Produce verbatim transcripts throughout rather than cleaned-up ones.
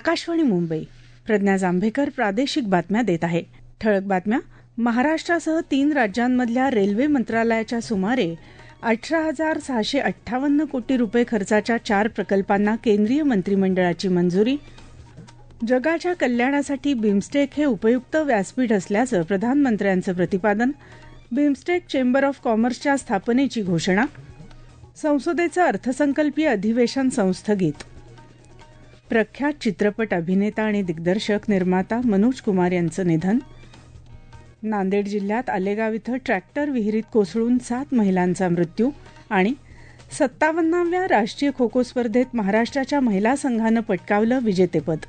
आकाशवाणी मुंबई. प्रज्ञा जांभेकर प्रादेशिक बातम्या देत आहे. ठळक बातम्या. महाराष्ट्रासह तीन राज्यांमधल्या रेल्वे मंत्रालयाच्या सुमारे अठरा हजार सहाशे अठ्ठावन्न कोटी रुपये खर्चाच्या चार प्रकल्पांना केंद्रीय मंत्रिमंडळाची मंजुरी. जगाच्या कल्याणासाठी बिमस्टेक हे उपयुक्त व्यासपीठ असल्याचं प्रधानमंत्र्यांचं प्रतिपादन. बिमस्टेक चेंबर ऑफ कॉमर्सच्या स्थापनेची घोषणा. संसदेचं अर्थसंकल्पीय अधिवेशन संस्थगित. प्रख्यात चित्रपट अभिनेता आणि दिग्दर्शक निर्माता मनोज कुमार यांचं निधन. नांदेड जिल्ह्यात आलेगाव इथं ट्रॅक्टर विहिरीत कोसळून सात महिलांचा मृत्यू. आणि सत्तावन्नाव्या राष्ट्रीय खो खो स्पर्धेत महाराष्ट्राच्या महिला संघानं पटकावलं विजेतेपद.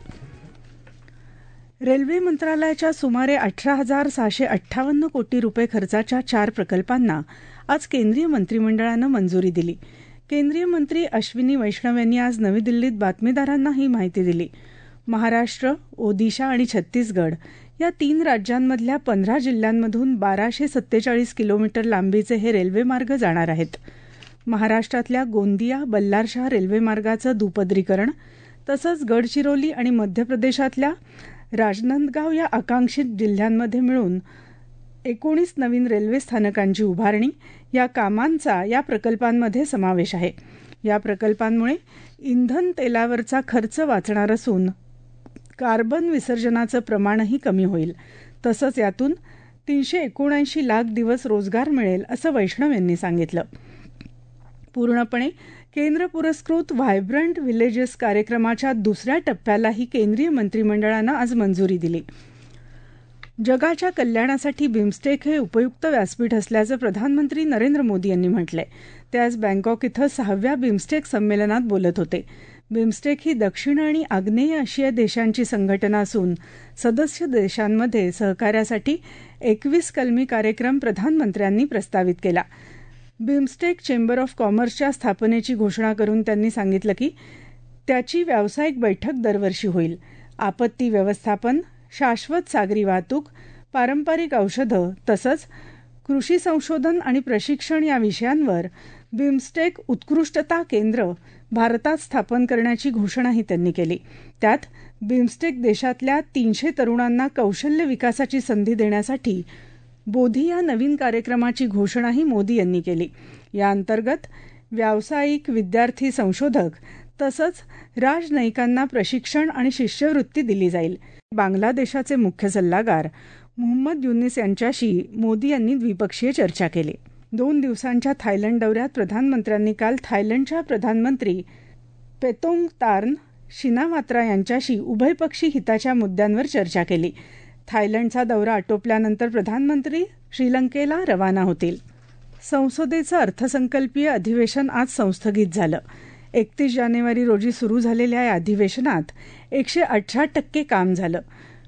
रेल्वे मंत्रालयाच्या सुमारे अठरा हजार सहाशे अठ्ठावन्न कोटी रुपये खर्चाच्या चार प्रकल्पांना आज केंद्रीय मंत्रिमंडळानं मंजुरी दिली. केंद्रीय मंत्री अश्विनी वैष्णव यांनी आज नवी दिल्लीत बातमीदारांना ही माहिती दिली. महाराष्ट्र, ओदिशा आणि छत्तीसगड या तीन राज्यांमधल्या पंधरा जिल्ह्यांमधून बाराशे सत्तेचाळीस किलोमीटर लांबीचे हे रेल्वेमार्ग जाणार आहेत. महाराष्ट्रातल्या गोंदिया बल्लारशाह रेल्वेमार्गाचं दुपदरीकरण तसंच गडचिरोली आणि मध्य प्रदेशातल्या राजनंदगाव या आकांक्षित जिल्ह्यांमध्ये मिळून एकोणीस नवीन रेल्वे स्थानकांची उभारणी या कामांचा या प्रकल्पांमध्ये समावेश आहे. या प्रकल्पांमुळे इंधन तेलावरचा खर्च वाचणार असून कार्बन विसर्जनाचं प्रमाणही कमी होईल. तसंच यातून तीनशे एकोणऐंशी लाख दिवस रोजगार मिळेल असं वैष्णव यांनी सांगितलं. पूर्णपणे केंद्र पुरस्कृत व्हायब्रंट व्हिलेजेस कार्यक्रमाच्या दुसऱ्या टप्प्यालाही केंद्रीय मंत्रिमंडळानं आज मंजुरी दिली. जगाच्या कल्याणासाठी बिमस्टेक हे उपयुक्त व्यासपीठ असल्याचं प्रधानमंत्री नरेंद्र मोदी यांनी म्हटलंय. ते आज बँकॉक इथं सहाव्या बिमस्टेक संमेलनात बोलत होते. बिमस्टेक ही दक्षिण आणि आग्नेय आशिया देशांची संघटना असून सदस्य देशांमध्ये सहकार्यासाठी एकवीस कलमी कार्यक्रम प्रधानमंत्र्यांनी प्रस्तावित केला. बिमस्टेक चेंबर ऑफ कॉमर्सच्या स्थापनेची घोषणा करून त्यांनी सांगितलं की त्याची व्यावसायिक बैठक दरवर्षी होईल. आपत्ती व्यवस्थापन, शाश्वत सागरी वाहतूक, पारंपरिक औषधं तसंच कृषी संशोधन आणि प्रशिक्षण या विषयांवर बिमस्टेक उत्कृष्टता केंद्र भारतात स्थापन करण्याची घोषणाही त्यांनी केली. त्यात बिमस्टेक देशातल्या तीनशे तरुणांना कौशल्य विकासाची संधी देण्यासाठी बोधी या नवीन कार्यक्रमाची घोषणाही मोदी यांनी केली. या अंतर्गत व्यावसायिक, विद्यार्थी, संशोधक तसंच राजनयिकांना प्रशिक्षण आणि शिष्यवृत्ती दिली जाईल. बांगलादेशाचे मुख्य सल्लागार मुहम्मद युनिस यांच्याशी मोदी यांनी द्विपक्षीय चर्चा केली. दोन दिवसांच्या थायलंड दौऱ्यात प्रधानमंत्र्यांनी काल थायलंडच्या प्रधानमंत्री पेतोंग तार्न शिनावात्रा यांच्याशी उभयपक्षी हिताच्या मुद्द्यांवर चर्चा केली. थायलंडचा दौरा आटोपल्यानंतर प्रधानमंत्री श्रीलंकेला रवाना होतील. संसदेचं अर्थसंकल्पीय अधिवेशन आज संस्थगित झालं. एकतीस जानेवारी रोजी सुरू झालेल्या या अधिवेशनात एकशे अठरा टक्के काम झालं.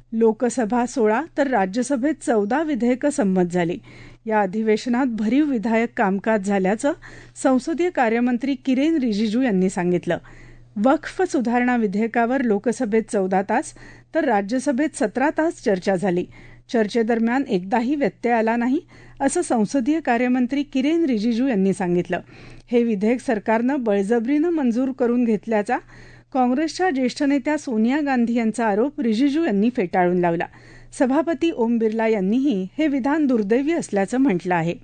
लोकसभा सोळा तर राज्यसभेत चौदा विधेयकं संमत झाली. या अधिवेशनात भरीव विधायक कामकाज झाल्याचं संसदीय कार्यमंत्री किरेन रिजिजू यांनी सांगितलं. वक्फ सुधारणा विधेयकावर लोकसभेत चौदा तास तर राज्यसभेत सतरा तास चर्चा झाली. चर्चेदरम्यान एकदाही व्यत्यय आला नाही असं संसदीय कार्यमंत्री किरेन रिजिजू यांनी सांगितलं. हे विधेयक सरकारनं बळजबरीनं मंजूर करून घेतल्याचा काँग्रेसच्या ज्येष्ठ नेत्या सोनिया गांधी यांचा आरोप रिजिजू यांनी फेटाळून लावला. सभापती ओम बिर्ला यांनीही हे विधान दुर्दैवी असल्याचं म्हटलं आहे.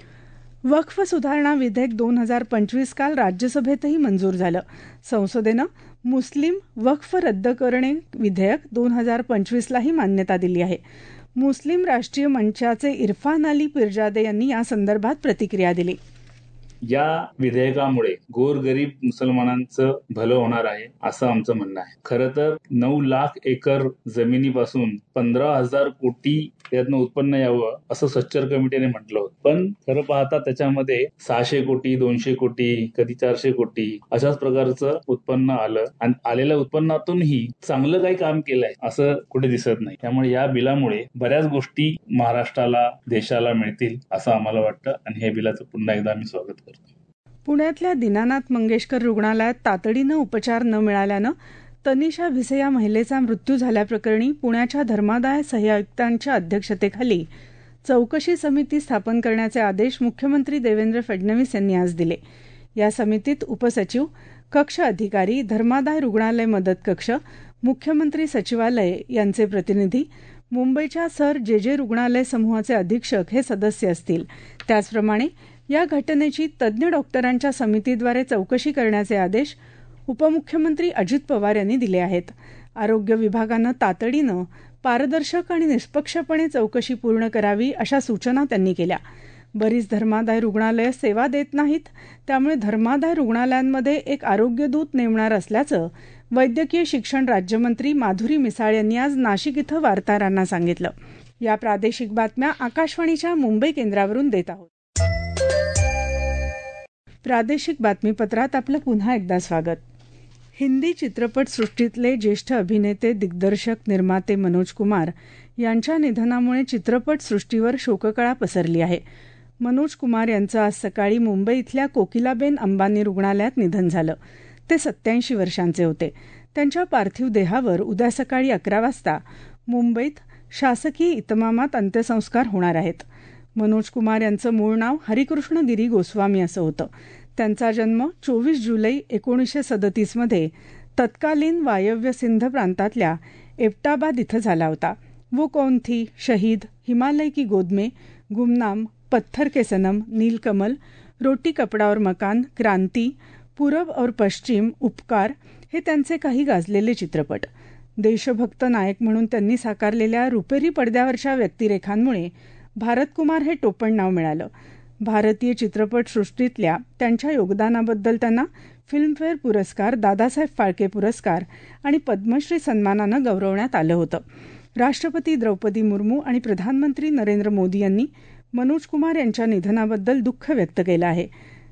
वक्फ सुधारणा विधेयक दोन हजार पंचवीस काल राज्यसभेतही मंजूर झालं. संसदेनं मुस्लिम वक्फ रद्द करणे विधेयक दोन हजार पंचवीसलाही मान्यता दिली आहे. मुस्लिम राष्ट्रीय मंचाचे इरफान अली पिरजादे यांनी या संदर्भात प्रतिक्रिया दिली. या विधेयकामुळे गोरगरीब मुसलमानांचं भलं होणार आहे असं आमचं म्हणणं आहे. खरं तर नऊ लाख एकर जमिनीपासून पंधरा हजार कोटी त्यातनं उत्पन्न यावं असं सच्चर कमिटीने म्हटलं होतं. पण खरं पाहता त्याच्यामध्ये सहाशे कोटी, दोनशे कोटी, कधी चारशे कोटी अशाच प्रकारचं उत्पन्न आलं आणि आलेल्या उत्पन्नातूनही चांगलं काही काम केलंय असं कुठे दिसत नाही. त्यामुळे या बिलामुळे बऱ्याच गोष्टी महाराष्ट्राला, देशाला मिळतील असं आम्हाला वाटतं आणि हे बिलाचं पुन्हा एकदा आम्ही स्वागत करतो. पुण्यातल्या दीनानाथ मंगेशकर रुग्णालयात तातडीनं उपचार न मिळाल्यानं तनिषा भिसे या महिलेचा मृत्यू झाल्याप्रकरणी पुण्याच्या धर्मादाय सहाय्यकांच्या अध्यक्षतेखाली चौकशी समिती स्थापन करण्याचे आदेश मुख्यमंत्री देवेंद्र फडणवीस यांनी आज दिले. या समितीत उपसचिव, कक्ष अधिकारी, धर्मादाय रुग्णालय मदत कक्ष, मुख्यमंत्री सचिवालय यांचे प्रतिनिधी, मुंबईच्या सर जे जे रुग्णालय समूहाचे अधीक्षक हे सदस्य असतील. त्याचप्रमाणे या घटनेची तज्ज्ञ डॉक्टरांच्या समितीद्वारे चौकशी करण्याचे आदेश उपमुख्यमंत्री अजित पवार यांनी दिले आहेत. आरोग्य विभागानं तातडीनं पारदर्शक आणि निष्पक्षपणे चौकशी पूर्ण करावी अशा सूचना त्यांनी केल्या. बरीच धर्मादाय रुग्णालयं सेवा देत नाहीत, त्यामुळे धर्मादाय रुग्णालयांमध्ये एक आरोग्यदूत नेमणार असल्याचं वैद्यकीय शिक्षण राज्यमंत्री माधुरी मिसाळ यांनी आज नाशिक इथं वार्ताहरांना सांगितलं. या प्रादेशिक बातम्या आकाशवाणीच्या मुंबई केंद्रावरून देत आहोत. प्रादेशिक बातमीपत्रात आपलं पुन्हा एकदा स्वागत. हिंदी चित्रपटसृष्टीतले ज्येष्ठ अभिनेते, दिग्दर्शक, निर्माते मनोज कुमार यांच्या निधनामुळे चित्रपटसृष्टीवर शोककळा पसरली आहे. मनोज कुमार यांचं आज सकाळी मुंबई इथल्या कोकिलाबेन अंबानी रुग्णालयात निधन झालं. ते सत्याऐंशी वर्षांचे होते. त्यांच्या पार्थिव देहावर उद्या सकाळी अकरा वाजता मुंबईत शासकीय इतमामात अंत्यसंस्कार होणार आहेत. मनोज कुमार यांचं मूळ नाव हरिकृष्ण गिरी गोस्वामी असं होतं. त्यांचा जन्म चोवीस जुलै एकोणीसशे सदतीसमध्ये तत्कालीन वायव्य सिंध प्रांतातल्या एबटाबाद इथं झाला होता. वो कौन थी, शहीद, हिमालय की गोद में, गुमनाम, पत्थर के सनम, नीलकमल, रोटी कपडा और मकान, क्रांती, पूरब और पश्चिम, उपकार हे त्यांचे काही गाजलेले चित्रपट. देशभक्त नायक म्हणून त्यांनी साकारलेल्या रुपेरी पडद्यावरच्या व्यक्तिरेखांमुळे भारत कुमार हे टोपण नाव मिळालं. भारतीय चित्रपटसृष्टीतल्या त्यांच्या योगदानाबद्दल त्यांना फिल्मफेअर पुरस्कार, दादासाहेब फाळके पुरस्कार आणि पद्मश्री सन्मानानं गौरवण्यात आलं होतं. राष्ट्रपती द्रौपदी मुर्मू आणि प्रधानमंत्री नरेंद्र मोदी यांनी मनोज कुमार यांच्या निधनाबद्दल दुःख व्यक्त केलं आहे.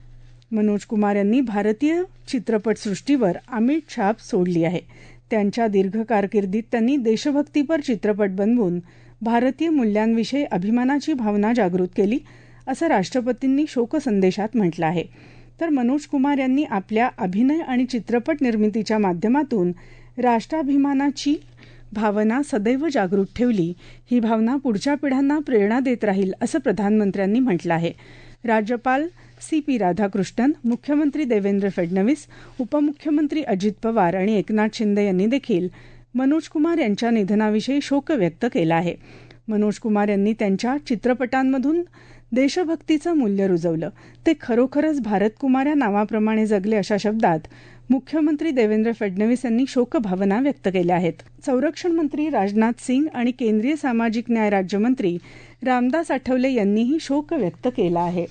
मनोज कुमार यांनी भारतीय चित्रपटसृष्टीवर अमिट छाप सोडली आहे. त्यांच्या दीर्घ कारकिर्दीत त्यांनी देशभक्तीपर चित्रपट बनवून भारतीय मूल्यांविषयी अभिमानाची भावना जागृत केली, असं राष्ट्रपतींनी शोकसंदेशात म्हटलं आहे. तर मनोज कुमार यांनी आपल्या अभिनय आणि चित्रपट निर्मितीच्या माध्यमातून राष्ट्राभिमानाची भावना सदैव जागृत ठेवली. ही भावना पुढच्या पिढ्यांना प्रेरणा देत राहील, असं प्रधानमंत्र्यांनी म्हटलं आहे. राज्यपाल सी पी राधाकृष्णन, मुख्यमंत्री देवेंद्र फडणवीस, उपमुख्यमंत्री अजित पवार आणि एकनाथ शिंदे यांनी देखील मनोज कुमार यांच्या निधनाविषयी शोक व्यक्त केला आहे. मनोज कुमार यांनी त्यांच्या चित्रपटांमधून देशभक्तीचं मूल्य रुजवलं. ते खरोखरच भारत कुमार या नावाप्रमाणे जगले, अशा शब्दात मुख्यमंत्री देवेंद्र फडणवीस यांनी शोकभावना व्यक्त केल्या आहेत. संरक्षण मंत्री राजनाथ सिंग आणि केंद्रीय सामाजिक न्याय राज्यमंत्री रामदास आठवले यांनीही शोक व्यक्त केला आहे.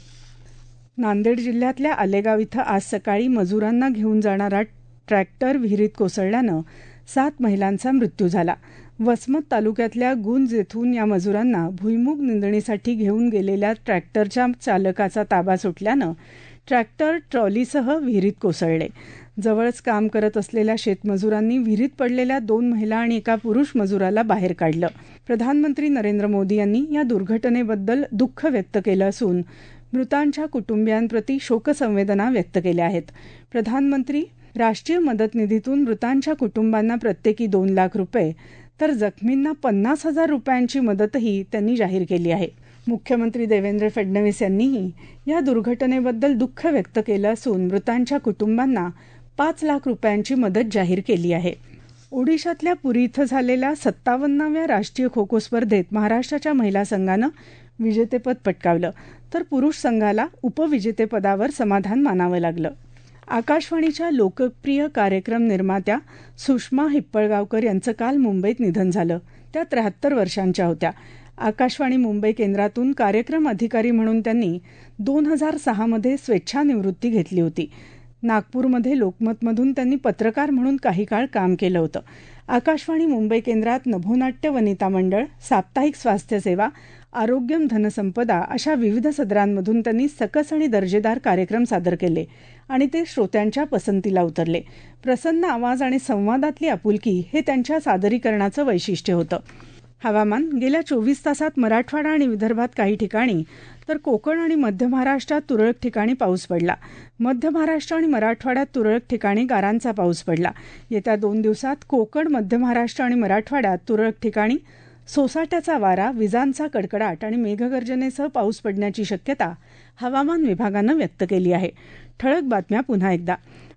नांदेड जिल्ह्यातल्या आलेगाव इथं आज सकाळी मजुरांना घेऊन जाणारा ट्रॅक्टर विहिरीत कोसळल्यानं सात महिलांचा मृत्यू झाला. वसमत तालुक्यातल्या गुंज येथून या मजुरांना भुईमूग निंदणीसाठी घेऊन गेलेल्या ट्रॅक्टरच्या चालकाचा ताबा सुटल्यानं ट्रॅक्टर ट्रॉलीसह विहिरीत कोसळले. जवळच काम करत असलेल्या शेतमजुरांनी विहिरीत पडलेल्या दोन महिला आणि एका पुरुष मजुराला बाहेर काढलं. प्रधानमंत्री नरेंद्र मोदी यांनी या दुर्घटनेबद्दल दुःख व्यक्त केलं असून मृतांच्या कुटुंबियांप्रती शोकसंवेदना व्यक्त केल्या आहेत. प्रधानमंत्री राष्ट्रीय मदत निधीतून मृतांच्या कुटुंबांना प्रत्येकी दोन लाख रुपये तर जखमींना पन्नास हजार रुपयांची मदतही त्यांनी जाहीर केली आहे. मुख्यमंत्री देवेंद्र फडणवीस यांनीही या दुर्घटनेबद्दल दुःख व्यक्त केलं असून मृतांच्या कुटुंबांना पाच लाख रुपयांची मदत जाहीर केली आहे. ओडिशातल्या पुरी इथं झालेल्या सत्तावन्नाव्या राष्ट्रीय खो खो स्पर्धेत महाराष्ट्राच्या महिला संघानं विजेतेपद पटकावलं, तर पुरुष संघाला उपविजेतेपदावर समाधान मानावं लागलं. आकाशवाणीच्या लोकप्रिय कार्यक्रम निर्मात्या सुषमा हिप्पळगावकर यांचं काल मुंबईत निधन झालं. त्या त्र्याहत्तर वर्षांच्या होत्या. आकाशवाणी मुंबई केंद्रातून कार्यक्रम अधिकारी म्हणून त्यांनी दोन हजार सहामध्ये स्वेच्छानिवृत्ती घेतली होती. नागपूरमध्ये लोकमतमधून त्यांनी पत्रकार म्हणून काही काळ काम केलं होतं. आकाशवाणी मुंबई केंद्रात नभोनाट्य वनिता मंडळ, साप्ताहिक स्वास्थ्य सेवा, आरोग्यम धनसंपदा अशा विविध सदरांमधून त्यांनी सकस आणि दर्जेदार कार्यक्रम सादर केले आणि ते श्रोत्यांच्या पसंतीला उतरले. प्रसन्न आवाज आणि संवादातली आपुलकी हे त्यांच्या सादरीकरणाचं वैशिष्ट्य होतं. हवामान. गेल्या चोवीस तासात मराठवाडा आणि विदर्भात काही ठिकाणी तर कोकण आणि मध्य महाराष्ट्रात तुरळक ठिकाणी पाऊस पडला. मध्य महाराष्ट्र आणि मराठवाड्यात तुरळक ठिकाणी गारांचा पाऊस पडला. येत्या दोन दिवसात कोकण, मध्य महाराष्ट्र आणि मराठवाड्यात तुरळक ठिकाणी सोसाट्याचा वारा, विजांचा कडकडाट आणि मेघगर्जनेसह पाऊस पडण्याची शक्यता हवामान विभागानं व्यक्त केली आहे. ठळक बातम्या पुन्हा एकदा.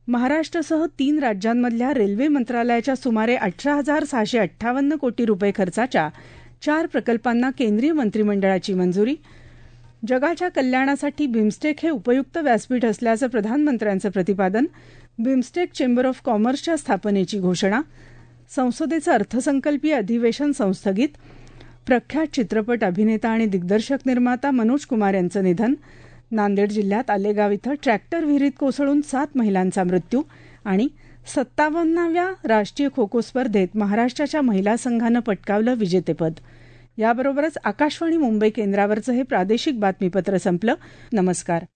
महाराष्ट्रसह तीन राज्यांमधल्या रेल्वे मंत्रालयाच्या सुमारे अठरा हजार सहाशे अठ्ठावन्न कोटी रुपये खर्चाच्या चार प्रकल्पांना केंद्रीय मंत्रिमंडळाची मंजुरी. जगाच्या कल्याणासाठी बिमस्टेक हे उपयुक्त व्यासपीठ असल्याचं प्रधानमंत्र्यांचं प्रतिपादन. बिमस्टेक चेंबर ऑफ कॉमर्सच्या स्थापनेची घोषणा. संसदेचं अर्थसंकल्पीय अधिवेशन संस्थगित. प्रख्यात चित्रपट अभिनेता आणि दिग्दर्शक निर्माता मनोज कुमार यांचं निधन. नांदेड जिल्ह्यात आलेगाव इथं ट्रॅक्टर विहिरीत कोसळून सात महिलांचा मृत्यू. आणि सत्तावन्नाव्या राष्ट्रीय खो खो स्पर्धेत महाराष्ट्राच्या महिला संघानं पटकावलं विजेतेपद. याबरोबरच आकाशवाणी मुंबई केंद्रावरचं हे प्रादेशिक बातमीपत्र संपलं. नमस्कार.